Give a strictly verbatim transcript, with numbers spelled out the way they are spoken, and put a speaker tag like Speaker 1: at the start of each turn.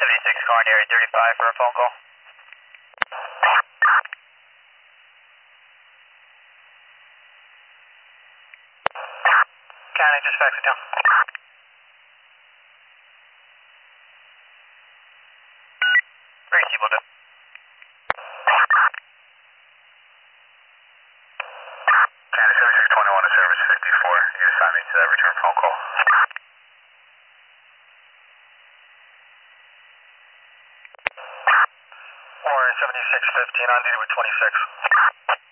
Speaker 1: seventy-six calling area thirty-five for a phone call. County, just fax it down. Receivable done. County seventy-six twenty-one to service fifty-four. You assign me to that return phone call. Or seventy-six fifteen on duty with twenty-six.